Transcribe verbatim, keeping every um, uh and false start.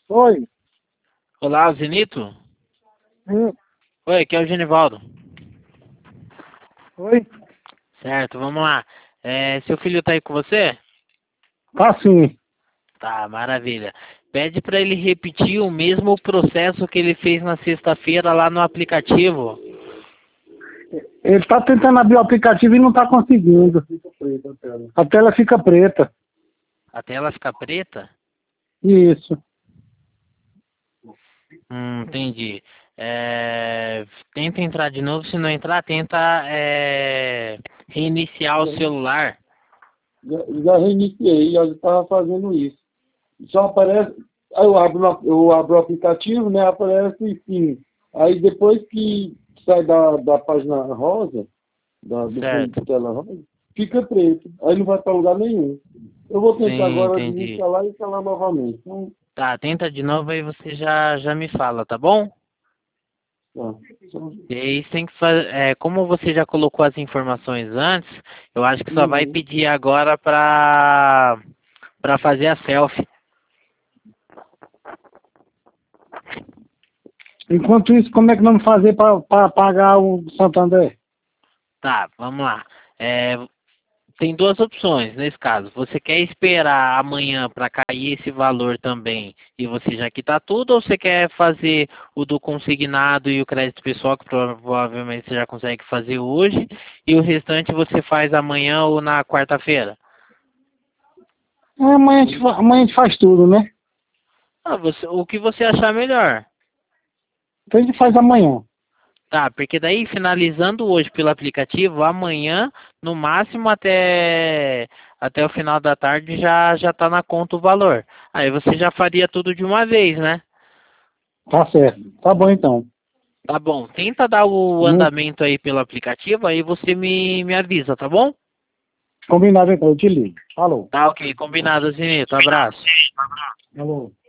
Oi. Olá, Zenito? Hum. Oi, aqui é o Genivaldo. Oi. Certo, vamos lá. É, seu filho tá aí com você? Tá sim. Tá, maravilha. Pede para ele repetir o mesmo processo que ele fez na sexta-feira lá no aplicativo. Ele tá tentando abrir o aplicativo e não tá conseguindo. Fica preta a tela. A tela fica preta. A tela fica preta? Isso. Hum, entendi. É, tenta entrar de novo, se não entrar, tenta é, reiniciar o celular. Já, já reiniciei, já estava fazendo isso. Só aparece. Aí eu abro, na- eu abro o aplicativo, né? Aparece sim. Aí depois que sai da, da página rosa, da, do fundo Certo. de tela rosa, fica preto. Aí não vai para lugar nenhum. Eu vou tentar Sim, agora entendi. desinstalar e instalar novamente. Então, Tá, tenta de novo aí você já, já me fala, tá bom? tá. E aí você tem que fazer, é, como você já colocou as informações antes, eu acho que só vai Uhum. pedir agora pra, pra fazer a selfie. Enquanto isso, como é que vamos fazer para pagar o Santander? Tá, vamos lá. É, tem duas opções nesse caso. Você quer esperar amanhã para cair esse valor também e você já quitar tudo, ou você quer fazer o do consignado e o crédito pessoal, que provavelmente você já consegue fazer hoje, e o restante você faz amanhã ou na quarta-feira? É, amanhã, a gente, fa- amanhã a gente faz tudo, né? Ah, você, o que você achar melhor. Então a gente faz amanhã. Tá, porque daí finalizando hoje pelo aplicativo, amanhã, no máximo até até o final da tarde já já tá na conta o valor. Aí você já faria tudo de uma vez, né? Tá certo. Tá bom então. Tá bom. Tenta dar o Muito andamento aí pelo aplicativo, aí você me me avisa, tá bom? combinado então, eu te ligo. Falou. Tá, ok, combinado, Zinito. Abraço. Falou.